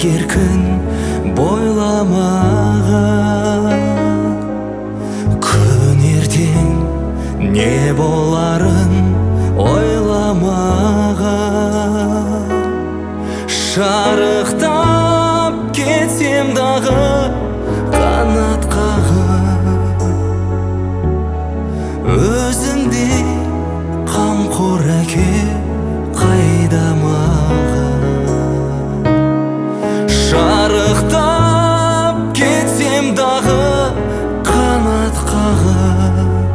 егер күн бойламаған, күн ертең не боларын ойламаған, шарықтап кетсем дағы қанат қағып, өзіңдей қамқор әке қайда маған. Шарықтап кетсем дағы қанат қағып,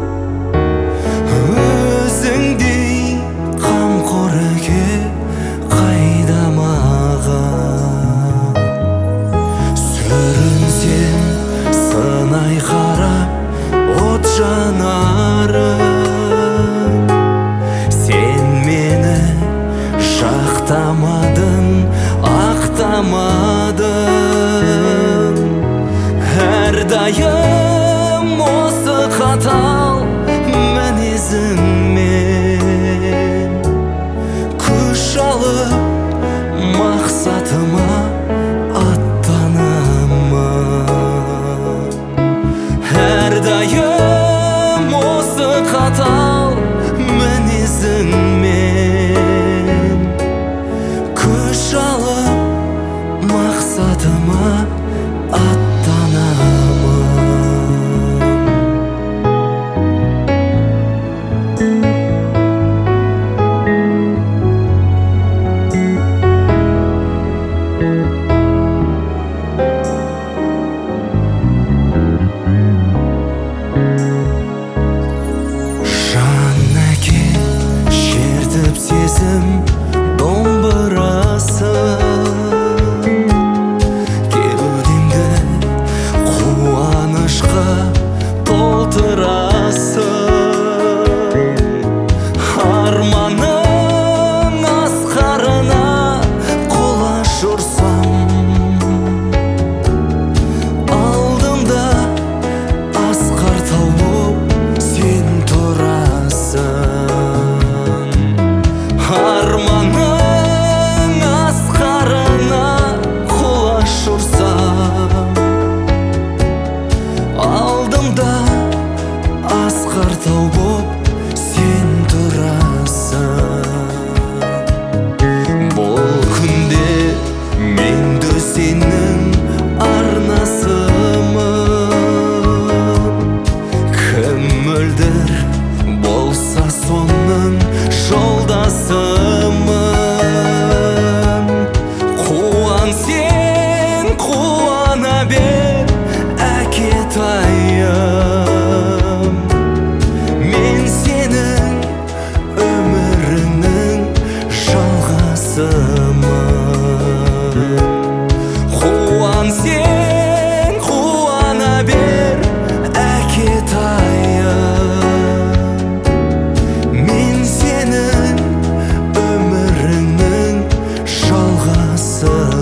өзіңдей қамқор әке қайда маған. Сүрінсем сынай қарап от жанарым, сен мені жақтамадың, ақтамадың. Әрдайым осы қатал мінезіңмен күш алып мақсатыма аттанамын. Әрдайым осы қатал мінезіңмен күш алып мақсатыма аттанамын. Сезім домбырасың, кеудемді қуанышқа толтырасың. Арманың асқарына құлаш ұрсам, алдымда асқар тау боп сен тұрасың. Арманың асқарына құлаш ұрсам, алдымда асқар тау боп сен тұрасың. Бұл күнде мен де сенің арнасымын, кім мөлдір болса соның жолдасымын. Қуан сен, қуана бер әкетайым, мен сенің өміріңнің жалғасымын. Қуан сен, қуана бер әкетайым, мен сенің өміріңнің жалғасы.